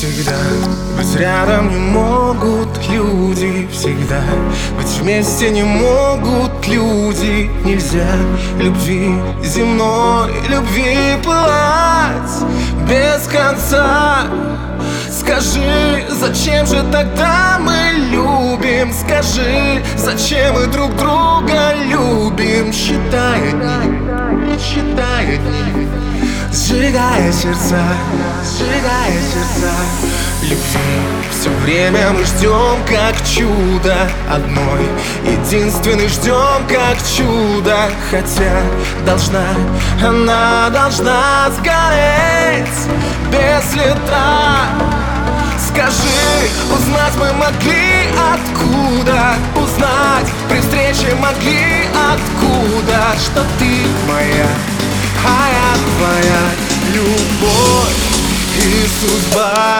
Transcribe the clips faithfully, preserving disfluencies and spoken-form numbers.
всегда. Быть рядом не могут люди всегда. Быть вместе не могут люди. Нельзя любви земной, любви пылать без конца. Скажи, зачем же тогда мы любим? Скажи, зачем мы друг друга любим? Считая дни, считая дни, сжигая сердца, сжигая сердца любви. Все время мы ждем как чудо одной, единственный ждем как чудо. Хотя должна, она должна сгореть без следа. Скажи, узнать мы могли откуда? Узнать при встрече могли откуда? Что ты моя, а я твоя любовь и судьба.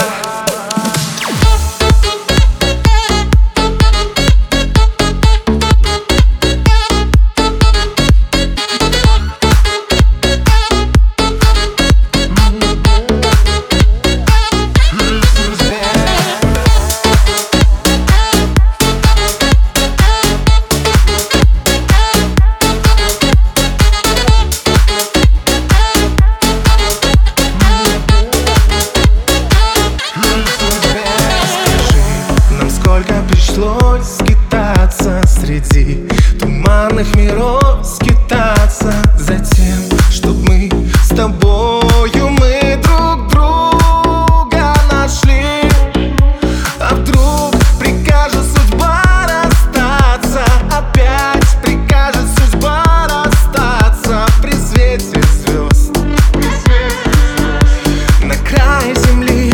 Пришлось скитаться среди туманных миров, скитаться за тем, чтоб мы с тобою мы друг друга нашли. А вдруг прикажет судьба расстаться, опять прикажет судьба расстаться при свете звезд, на крае земли.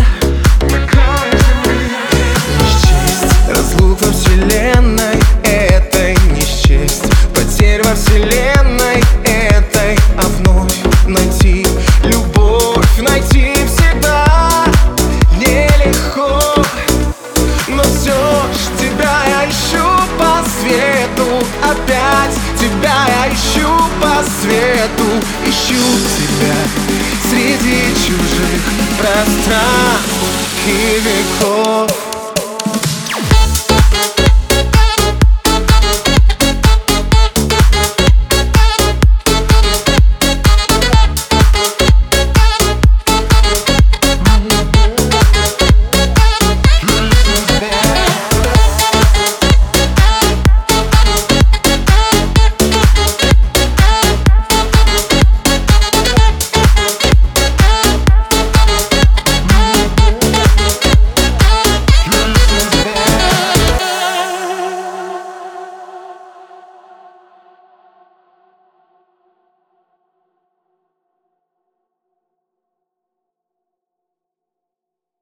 Разлук во вселенной этой не счесть, потерь во вселенной этой, а вновь найти любовь, найти всегда нелегко. Но все ж тебя я ищу по свету, опять тебя я ищу по свету. Ищу тебя среди чужих пространств и веков.